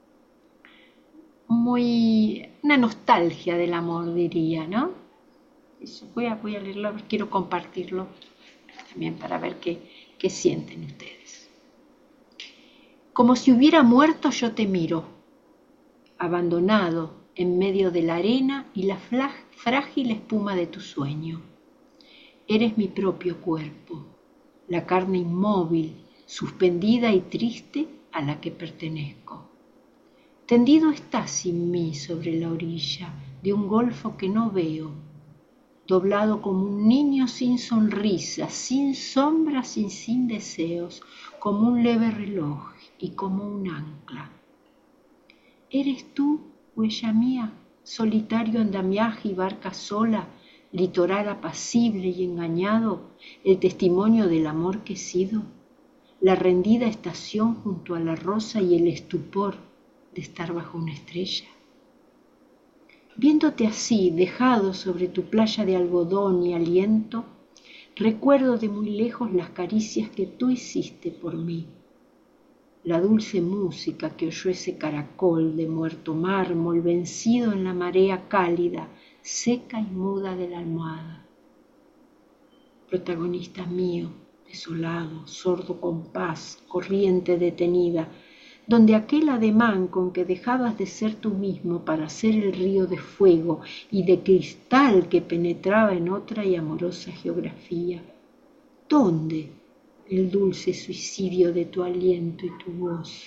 una nostalgia del amor, diría, ¿no? Eso, voy a leerlo, quiero compartirlo también para ver qué sienten ustedes. Como si hubiera muerto yo te miro, abandonado en medio de la arena y la frágil espuma de tu sueño. Eres mi propio cuerpo, la carne inmóvil, suspendida y triste a la que pertenezco. Tendido estás sin mí sobre la orilla de un golfo que no veo, doblado como un niño sin sonrisa, sin sombras y sin deseos, como un leve reloj y como un ancla. ¿Eres tú, huella mía, solitario andamiaje y barca sola, litoral apacible y engañado, el testimonio del amor que he sido, la rendida estación junto a la rosa y el estupor de estar bajo una estrella? Viéndote así, dejado sobre tu playa de algodón y aliento, recuerdo de muy lejos las caricias que tú hiciste por mí, la dulce música que oyó ese caracol de muerto mármol vencido en la marea cálida, seca y muda de la almohada. Protagonista mío, desolado, sordo compás, corriente detenida, donde aquel ademán con que dejabas de ser tú mismo para ser el río de fuego y de cristal que penetraba en otra y amorosa geografía. ¿Dónde el dulce suicidio de tu aliento y tu voz?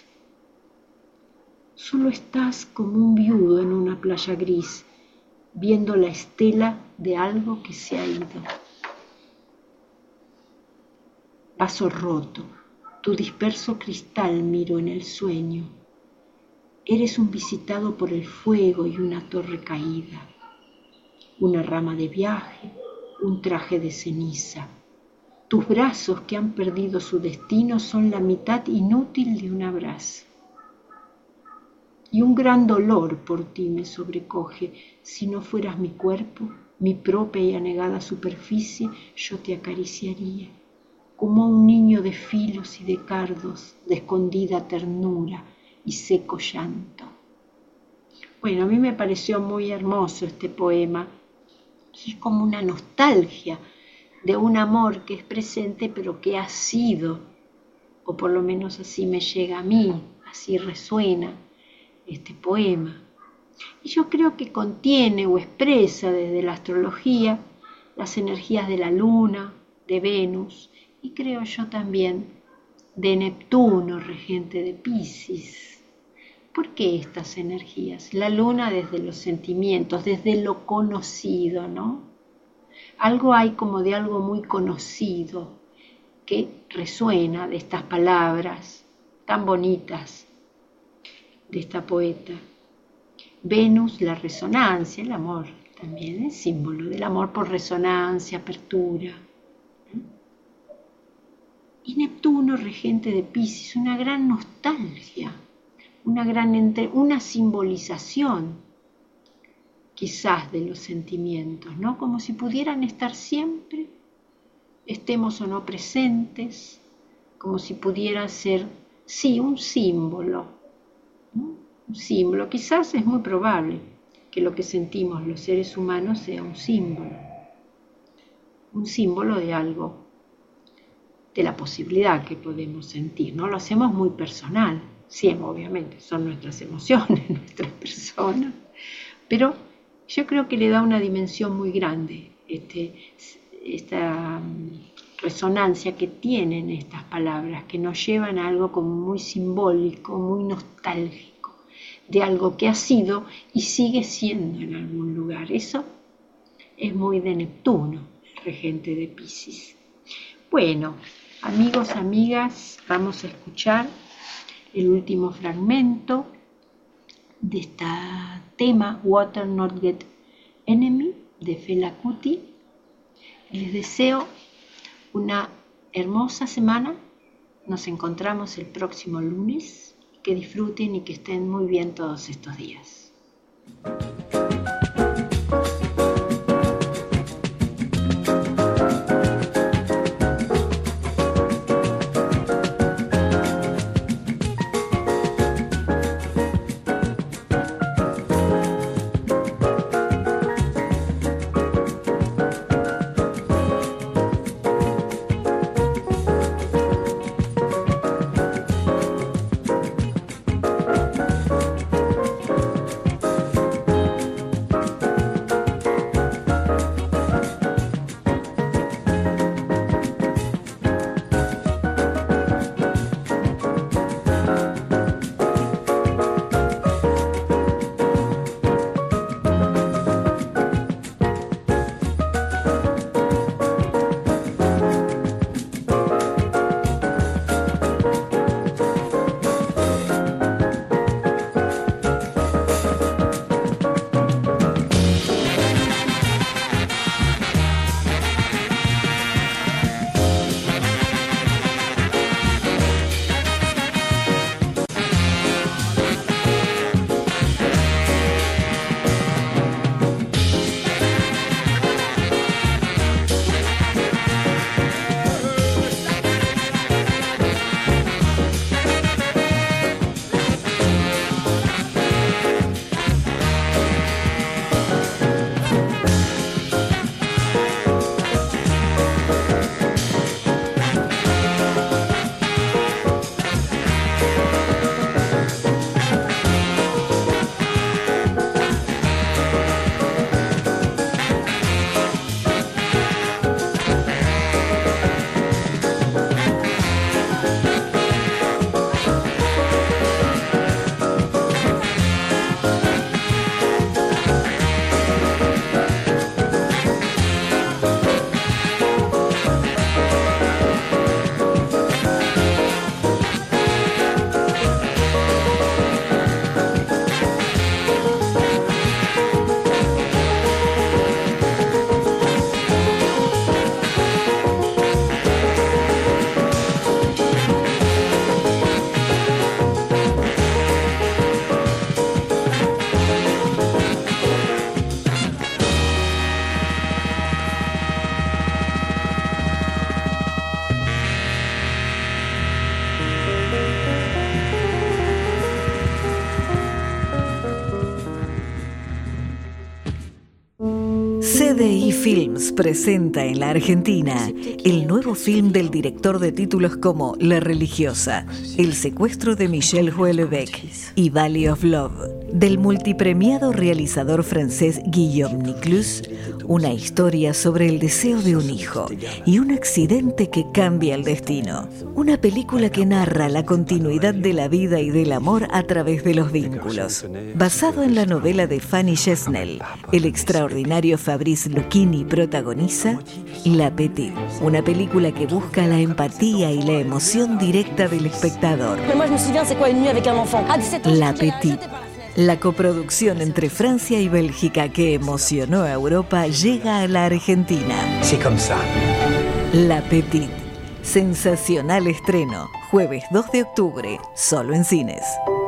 Solo estás como un viudo en una playa gris, viendo la estela de algo que se ha ido. Vaso roto, tu disperso cristal miro en el sueño. Eres un visitado por el fuego y una torre caída, una rama de viaje, un traje de ceniza. Tus brazos que han perdido su destino son la mitad inútil de un abrazo. Y un gran dolor por ti me sobrecoge. Si no fueras mi cuerpo, mi propia y anegada superficie, yo te acariciaría, como a un niño de filos y de cardos, de escondida ternura y seco llanto. Bueno, a mí me pareció muy hermoso este poema. Es como una nostalgia de un amor que es presente pero que ha sido, o por lo menos así me llega a mí, así resuena este poema. Y yo creo que contiene o expresa desde la astrología las energías de la Luna, de Venus, y creo yo también de Neptuno, regente de Piscis. ¿Por qué estas energías? La Luna desde los sentimientos, desde lo conocido, ¿no? Algo hay como de algo muy conocido que resuena de estas palabras tan bonitas de esta poeta. Venus, la resonancia, el amor también es símbolo del amor por resonancia, apertura. Y Neptuno, regente de Piscis, una gran nostalgia, una simbolización quizás de los sentimientos, ¿no? Como si pudieran estar siempre, estemos o no presentes, como si pudiera ser, sí, un símbolo, ¿no? Un símbolo. Quizás es muy probable que lo que sentimos los seres humanos sea un símbolo de algo, de la posibilidad que podemos sentir, ¿no? Lo hacemos muy personal, sí, obviamente, son nuestras emociones, nuestras personas, pero yo creo que le da una dimensión muy grande esta resonancia que tienen estas palabras, que nos llevan a algo como muy simbólico, muy nostálgico, de algo que ha sido y sigue siendo en algún lugar. Eso es muy de Neptuno, el regente de Piscis. Bueno, amigos, amigas, vamos a escuchar el último fragmento de este tema, Water Not Get Enemy, de Fela Kuti. Les deseo una hermosa semana Nos encontramos el próximo lunes. Que disfruten y que estén muy bien todos estos días. CDI Films presenta en la Argentina el nuevo film del director de títulos como La Religiosa, El secuestro de Michel Houellebecq y Valley of Love, del multipremiado realizador francés Guillaume Niclus, una historia sobre el deseo de un hijo y un accidente que cambia el destino. Una película que narra la continuidad de la vida y del amor a través de los vínculos. Basado en la novela de Fanny Chesnel, el extraordinario Fabrice Lucchini protagoniza La Petite, una película que busca la empatía y la emoción directa del espectador. La Petite, la coproducción entre Francia y Bélgica que emocionó a Europa, llega a la Argentina. La Petite, sensacional estreno, jueves 2 de octubre, solo en cines.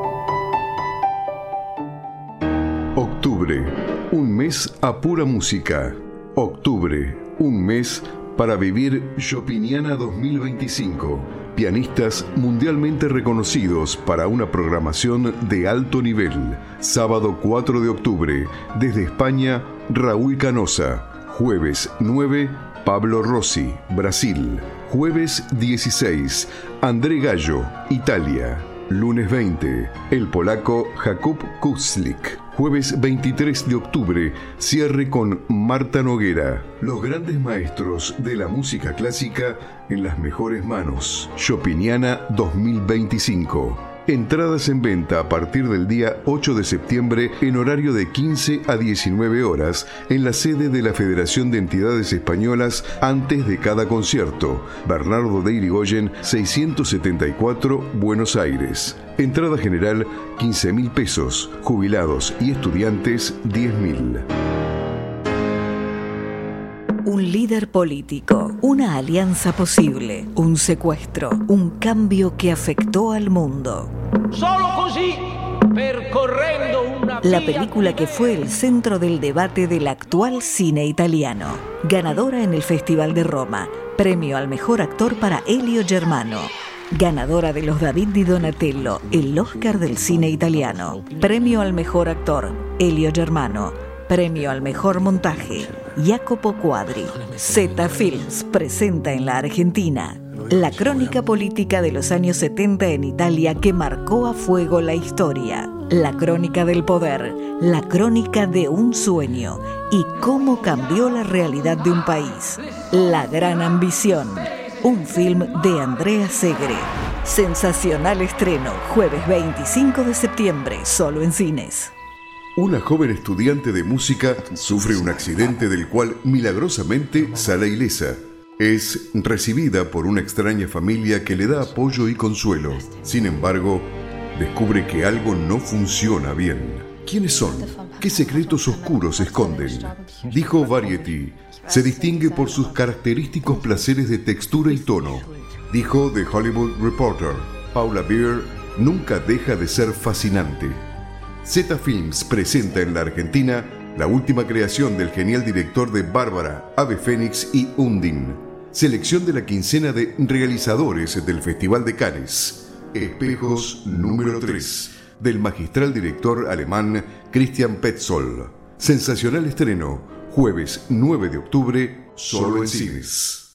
Octubre, un mes a pura música. Octubre, un mes para vivir Chopiniana 2025. Pianistas mundialmente reconocidos para una programación de alto nivel. Sábado 4 de octubre, desde España, Raúl Canosa. Jueves 9, Pablo Rossi, Brasil. Jueves 16, André Gallo, Italia. Lunes 20, el polaco Jakub Kuczlik. Jueves 23 de octubre, cierre con Marta Noguera. Los grandes maestros de la música clásica en las mejores manos. Chopiniana 2025. Entradas en venta a partir del día 8 de septiembre en horario de 15 a 19 horas en la sede de la Federación de Entidades Españolas antes de cada concierto. Bernardo de Irigoyen, 674, Buenos Aires. Entrada general 15.000 pesos, jubilados y estudiantes 10.000. Un líder político, una alianza posible, un secuestro, un cambio que afectó al mundo. Solo così, percorrendo una La película que fue el centro del debate del actual cine italiano. Ganadora en el Festival de Roma, premio al mejor actor para Elio Germano. Ganadora de los David di Donatello, el Oscar del cine italiano. Premio al mejor actor, Elio Germano. Premio al mejor montaje, Jacopo Quadri. Zeta Films presenta en la Argentina la crónica política de los años 70 en Italia que marcó a fuego la historia. La crónica del poder, la crónica de un sueño y cómo cambió la realidad de un país. La gran ambición. Un film de Andrea Segre. Sensacional estreno, jueves 25 de septiembre, solo en cines. Una joven estudiante de música sufre un accidente del cual milagrosamente sale ilesa. Es recibida por una extraña familia que le da apoyo y consuelo. Sin embargo, descubre que algo no funciona bien. ¿Quiénes son? ¿Qué secretos oscuros esconden? Dijo Variety. Se distingue por sus característicos placeres de textura y tono. Dijo The Hollywood Reporter. Paula Beer nunca deja de ser fascinante. Zeta Films presenta en la Argentina la última creación del genial director de Bárbara, Ave Fénix y Undine. Selección de la quincena de realizadores del Festival de Cannes. Espejos número 3, del magistral director alemán Christian Petzold. Sensacional estreno, jueves 9 de octubre, solo en cines.